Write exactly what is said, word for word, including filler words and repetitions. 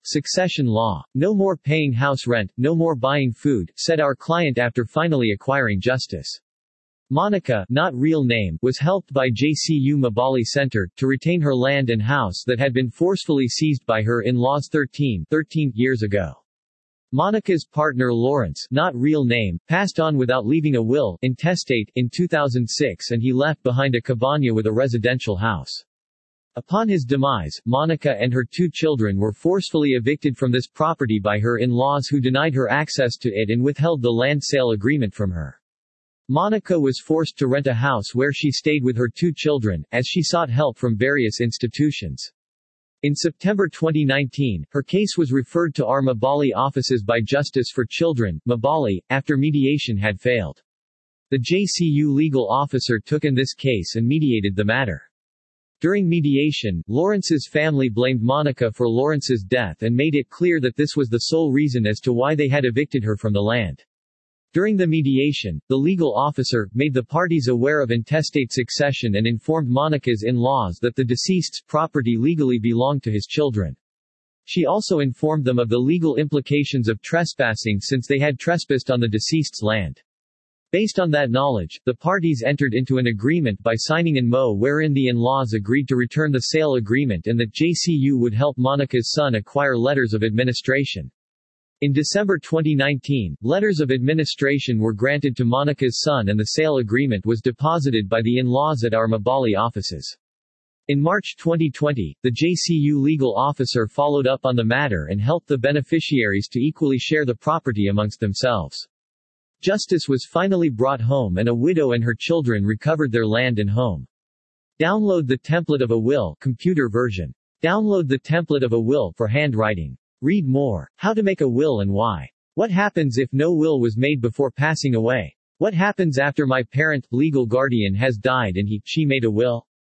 Succession law. No more paying house rent, no more buying food, said our client after finally acquiring justice. Monica, not real name, was helped by J C U Mabali Center to retain her land and house that had been forcefully seized by her in-laws thirteen, thirteen years ago. Monica's partner Lawrence, not real name, passed on without leaving a will, intestate, in two thousand six, and he left behind a cabana with a residential house. Upon his demise, Monica and her two children were forcefully evicted from this property by her in-laws who denied her access to it and withheld the land sale agreement from her. Monica was forced to rent a house where she stayed with her two children, as she sought help from various institutions. In September twenty nineteen, her case was referred to our Mabali offices by Justice for Children, Mabali, after mediation had failed. The J C U legal officer took in this case and mediated the matter. During mediation, Lawrence's family blamed Monica for Lawrence's death and made it clear that this was the sole reason as to why they had evicted her from the land. During the mediation, the legal officer made the parties aware of intestate succession and informed Monica's in-laws that the deceased's property legally belonged to his children. She also informed them of the legal implications of trespassing since they had trespassed on the deceased's land. Based on that knowledge, the parties entered into an agreement by signing an M O wherein the in-laws agreed to return the sale agreement and that J C U would help Monica's son acquire letters of administration. In December twenty nineteen, letters of administration were granted to Monica's son and the sale agreement was deposited by the in-laws at our Mabali offices. In March twenty twenty, the J C U legal officer followed up on the matter and helped the beneficiaries to equally share the property amongst themselves. Justice was finally brought home and a widow and her children recovered their land and home. Download the template of a will, computer version. Download the template of a will for handwriting. Read more. How to make a will and why. What happens if no will was made before passing away? What happens after my parent, legal guardian has died and he, she made a will?